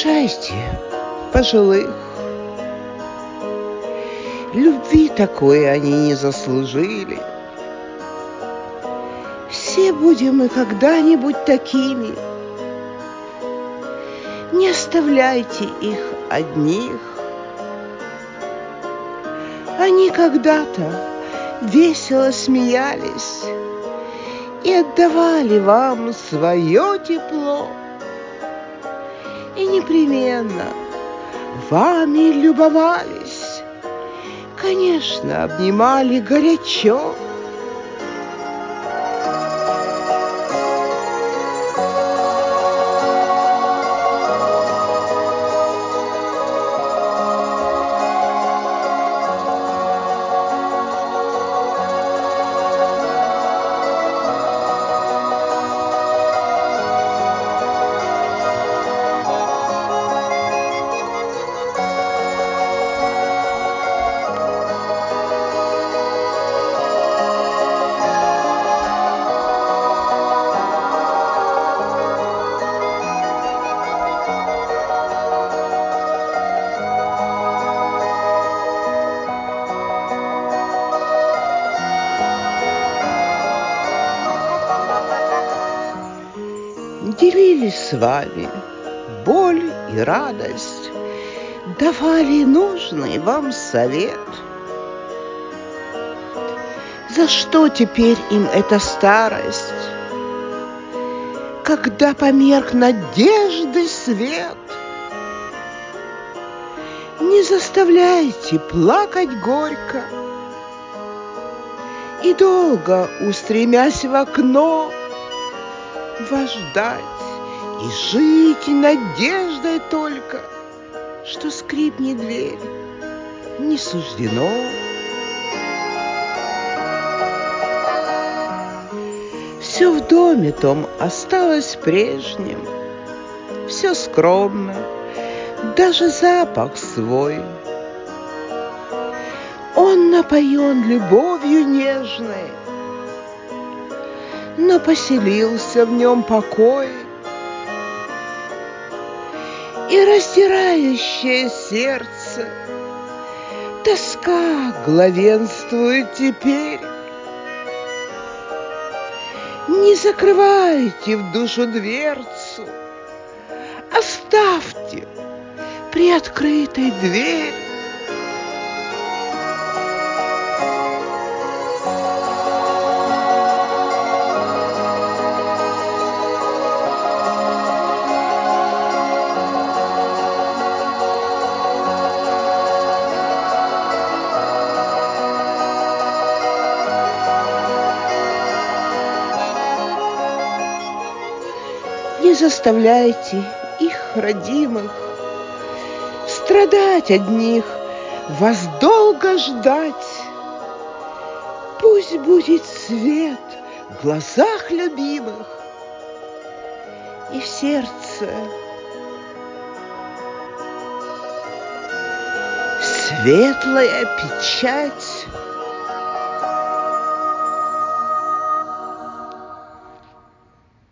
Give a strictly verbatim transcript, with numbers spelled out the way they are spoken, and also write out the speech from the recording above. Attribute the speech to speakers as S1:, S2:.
S1: утешайте пожилых. Любви такой они не заслужили. Все будем мы когда-нибудь такими. Не оставляйте их одних. Они когда-то весело смеялись и отдавали вам свое тепло, и непременно вами любовались, конечно, обнимали горячо. Делились с вами боль и радость, давали нужный вам совет. За что теперь им эта старость, когда померк надежды свет? Не заставляйте плакать горько и долго, устремясь в окно, вас ждать и жить надеждой только, что скрипнет дверь, не суждено. Все в доме том осталось прежним, все скромно, даже запах свой. Он напоен любовью нежной, но поселился в нем покой, и раздирающее сердце тоска главенствует теперь. Не закрывайте в душу дверцу, оставьте приоткрытой дверь. Не заставляйте их, родимых, страдать одних, вас долго ждать. Пусть будет свет в глазах любимых и в сердце светлая печать